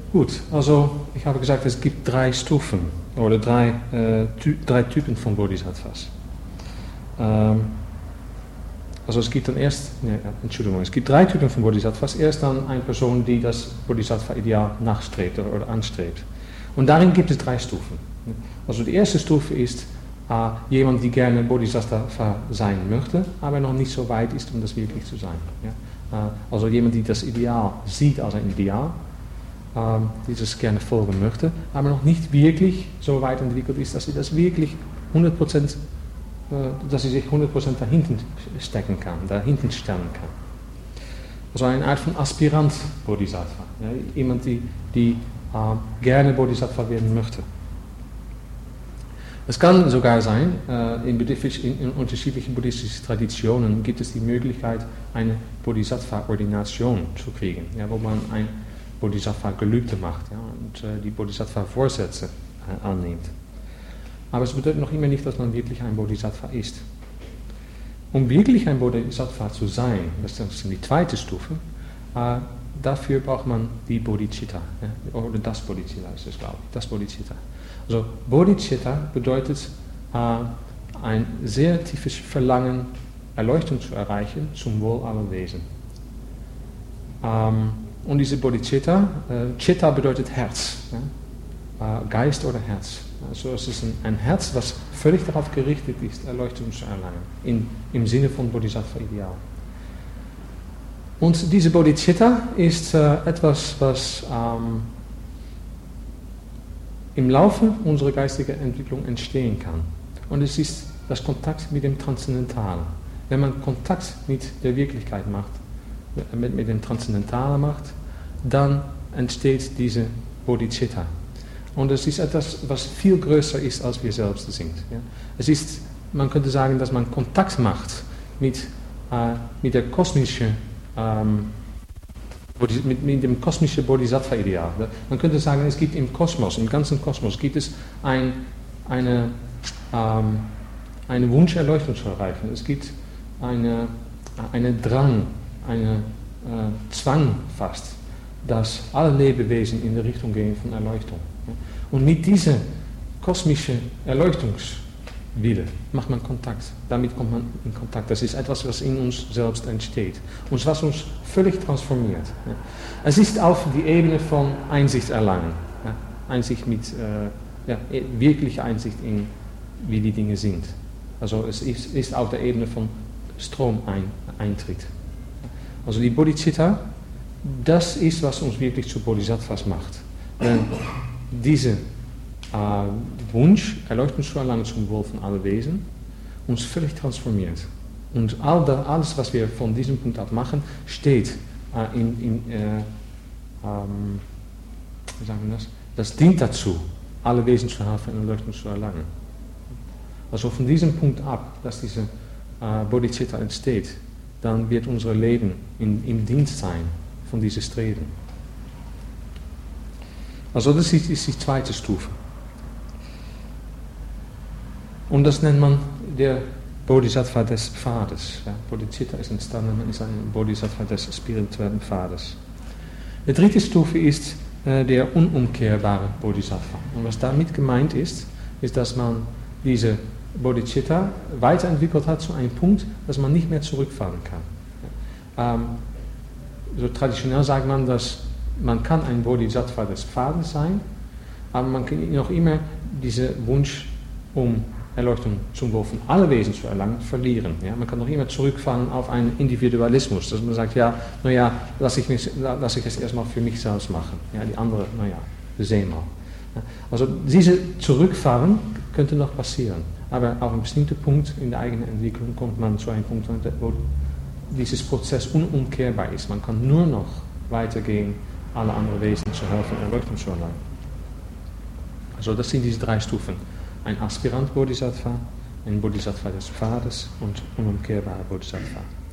Gut, also ich habe gesagt, es gibt 3 Stufen oder drei Typen von Bodhisattvas. Also es gibt dann es gibt 3 Typen von Bodhisattvas. Erst dann eine Person, die das Bodhisattva-Ideal nachstrebt oder anstrebt. Und darin gibt es 3 Stufen. Also die erste Stufe ist jemand, die gerne Bodhisattva sein möchte, aber noch nicht so weit ist, um das wirklich zu sein. Ja? Also jemand, die das Ideal sieht als ein Ideal, die das gerne folgen möchte, aber noch nicht wirklich so weit entwickelt ist, dass sie das wirklich 100%, dass sie sich 100% dahinten stecken kann, dahinten stellen kann. Also eine Art von Aspirant Bodhisattva. Ja? Jemand, die gerne Bodhisattva werden möchte. Es kann sogar sein, in unterschiedlichen buddhistischen Traditionen gibt es die Möglichkeit, eine Bodhisattva-Ordination zu kriegen, ja, wo man ein Bodhisattva-Gelübde macht, ja, und die Bodhisattva-Vorsätze annimmt. Aber es bedeutet noch immer nicht, dass man wirklich ein Bodhisattva ist. Um wirklich ein Bodhisattva zu sein, das ist die zweite Stufe, dafür braucht man die Bodhicitta, ja, oder das Bodhicitta ist es, glaube ich, das Bodhicitta. Also Bodhicitta bedeutet ein sehr tiefes Verlangen, Erleuchtung zu erreichen zum Wohl aller Wesen. Und diese Bodhicitta, Chitta bedeutet Herz, ja? Geist oder Herz. Also es ist ein Herz, was völlig darauf gerichtet ist, Erleuchtung zu erlangen, im Sinne von Bodhisattva-Ideal. Und diese Bodhicitta ist etwas, was im Laufe unserer geistigen Entwicklung entstehen kann. Und es ist das Kontakt mit dem Transzendentalen. Wenn man Kontakt mit der Wirklichkeit macht, mit dem Transzendentalen macht, dann entsteht diese Bodhicitta. Und es ist etwas, was viel größer ist, als wir selbst sind. Ja? Es ist, man könnte sagen, dass man Kontakt macht mit der kosmischen mit dem kosmischen Bodhisattva-Ideal. Man könnte sagen, es gibt im Kosmos, im ganzen Kosmos, gibt es einen Wunsch, Erleuchtung zu erreichen. Es gibt einen Drang, einen Zwang fast, dass alle Lebewesen in die Richtung gehen von Erleuchtung. Und mit dieser kosmischen Erleuchtungswille macht man Kontakt. Damit kommt man in Kontakt. Das ist etwas, was in uns selbst entsteht. Und was uns völlig transformiert. Es ist auf die Ebene von Einsicht erlangen. Einsicht wirkliche Einsicht in, wie die Dinge sind. Also es ist auf der Ebene von Stromeintritt. Also die Bodhicitta, das ist, was uns wirklich zu Bodhisattvas macht. Wenn dieser Wunsch, Erleuchtung zu erlangen zum Wohl von allen Wesen, uns völlig transformiert. Und alles, was wir von diesem Punkt ab machen, steht wie sagen wir das? Das dient dazu, alle Wesen zu helfen, Erleuchtung zu erlangen. Also von diesem Punkt ab, dass diese Bodhicitta entsteht, dann wird unser Leben im Dienst sein von diesem Streben. Also das ist die zweite Stufe. Und das nennt man der Bodhisattva des Pfades. Ja, Bodhicitta ist entstanden, man ist ein Bodhisattva des spirituellen Pfades. Die dritte Stufe ist der unumkehrbare Bodhisattva. Und was damit gemeint ist, dass man diese Bodhicitta weiterentwickelt hat zu einem Punkt, dass man nicht mehr zurückfahren kann. So traditionell sagt man, dass man kann ein Bodhisattva des Pfades sein, aber man kann noch immer diesen Wunsch, um Erleuchtung zum Wohl von allen Wesen zu erlangen, verlieren. Ja? Man kann noch immer zurückfahren auf einen Individualismus, dass man sagt, lass ich es erstmal für mich selbst machen. Ja, die andere, wir sehen mal. Ja? Also diese Zurückfahren könnte noch passieren, aber auf einem bestimmten Punkt in der eigenen Entwicklung kommt man zu einem Punkt, wo dieses Prozess unumkehrbar ist. Man kann nur noch weitergehen, alle anderen Wesen zu helfen, Erleuchtung zu erlangen. Also das sind diese 3 Stufen. Ein Aspirant Bodhisattva, ein Bodhisattva des Pfades und unumkehrbarer Bodhisattva.